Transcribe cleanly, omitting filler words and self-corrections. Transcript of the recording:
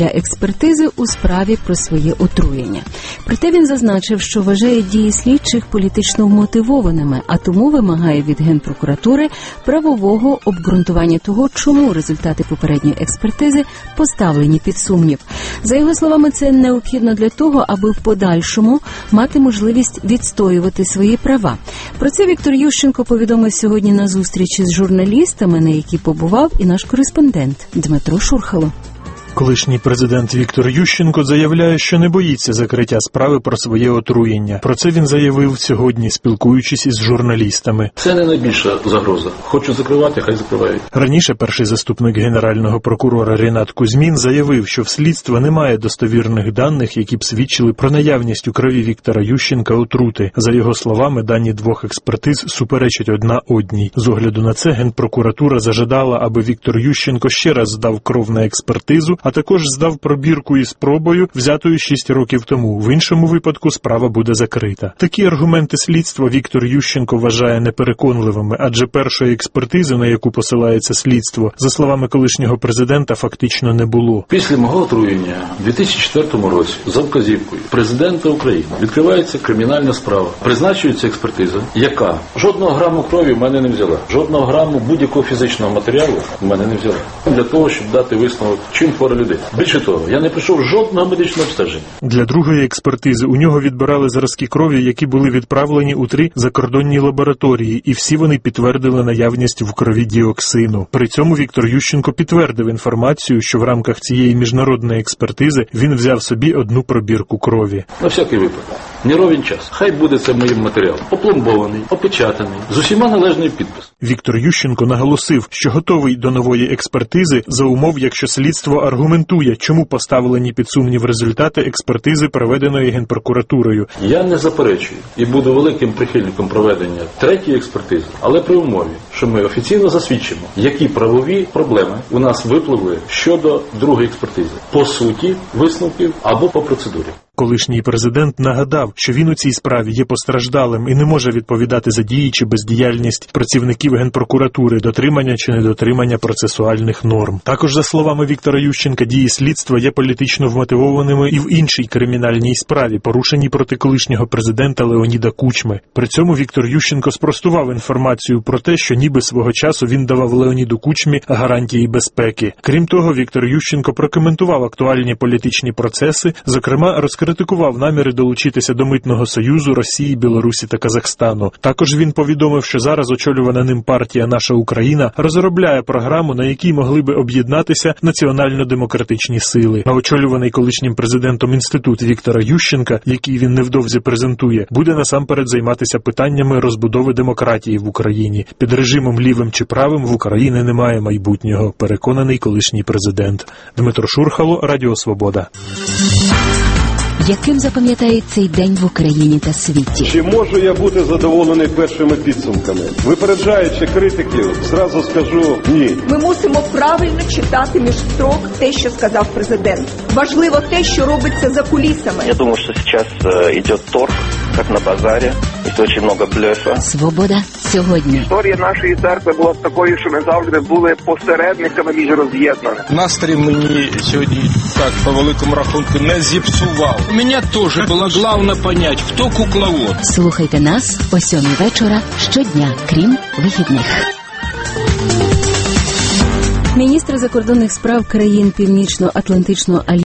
для експертизи у справі про своє отруєння. Проте він зазначив, що вважає дії слідчих політично вмотивованими, а тому вимагає від Генпрокуратури правового обґрунтування того, чому результати попередньої експертизи поставлені під сумнів. За його словами, це необхідно для того, аби в подальшому мати можливість відстоювати свої права. Про це Віктор Ющенко повідомив сьогодні на зустрічі з журналістами, на якій побував і наш кореспондент Дмитро Шурхало. Колишній президент Віктор Ющенко заявляє, що не боїться закриття справи про своє отруєння. Про це він заявив сьогодні, спілкуючись із журналістами. Це не найбільша загроза. Хочуть закривати, хай закривають. Раніше перший заступник генерального прокурора Рінат Кузьмін заявив, що в слідства немає достовірних даних, які б свідчили про наявність у крові Віктора Ющенка отрути. За його словами, дані двох експертиз суперечать одна одній. З огляду на це Генпрокуратура зажадала, аби Віктор Ющенко ще раз здав кров на експертизу, а також здав пробірку із пробою, взятою 6 років тому. В іншому випадку справа буде закрита. Такі аргументи слідства Віктор Ющенко вважає непереконливими, адже першої експертизи, на яку посилається слідство, за словами колишнього президента, фактично не було. Після мого отруєння у 2004 році за вказівкою президента України відкривається кримінальна справа. Призначується експертиза, яка жодного граму крові в мене не взяла. Жодного граму будь-якого фізичного матеріалу в мене не взяла. Для того, щоб дати висновок, чим хвора людина. Більше того, я не пройшов жодного медичного обстеження. Для другої експертизи у нього відбирали зразки крові, які були відправлені у 3 закордонні лабораторії, і всі вони підтвердили наявність в крові діоксину. При цьому Віктор Ющенко підтвердив інформацію, що в рамках цієї міжнародної експертизи він взяв собі одну пробірку крові. На всякий випадок. Не ровен час. Хай буде це моїм матеріалом. Опломбований, опечатаний, з усіма належний підпис. Віктор Ющенко наголосив, що готовий до нової експертизи за умов, якщо слідство аргументує, чому поставлені під сумнів результати експертизи, проведеної Генпрокуратурою. Я не заперечую і буду великим прихильником проведення третьої експертизи, але при умові, що ми офіційно засвідчимо, які правові проблеми у нас випливли щодо другої експертизи. По суті висновків або по процедурі. Колишній президент нагадав, що він у цій справі є постраждалим і не може відповідати за дії чи бездіяльність працівників Генпрокуратури, дотримання чи недотримання процесуальних норм. Також, за словами Віктора Ющенка, дії слідства є політично вмотивованими і в іншій кримінальній справі, порушеній проти колишнього президента Леоніда Кучми. При цьому Віктор Ющенко спростував інформацію про те, що ніби свого часу він давав Леоніду Кучмі гарантії безпеки. Крім того, Віктор Ющенко прокоментував актуальні політичні процеси, зокрема, розкритикував наміри долучитися до Митного союзу Росії, Білорусі та Казахстану. Також він повідомив, що зараз очолювана ним партія «Наша Україна» розробляє програму, на якій могли би об'єднатися національно-демократичні сили. А очолюваний колишнім президентом інститут Віктора Ющенка, який він невдовзі презентує, буде насамперед займатися питаннями розбудови демократії в Україні. Під режимом лівим чи правим в Україні немає майбутнього, переконаний колишній президент. Дмитро Шурхало, Радіо Свобода. Яким запам'ятають цей день в Україні та світі? Чи можу я бути задоволений першими підсумками? Випереджаючи критиків, зразу скажу ні. Ми мусимо правильно читати між строк те, що сказав президент. Важливо те, що робиться за кулісами. Я думаю, що зараз йде торг, як на базарі. Є дуже багато блефа. Свобода сьогодні. Історія нашої церкви була такою, що ми завжди були посередниками між роз'єднаними. Настрій мені сьогодні, так, по великому рахунку, не зіпсував. У мене теж було головне понять, хто кукловод. Слухайте нас о 7:00 вечора щодня, крім вихідних. Міністр закордонних справ країн Північно-Атлантичного альянсу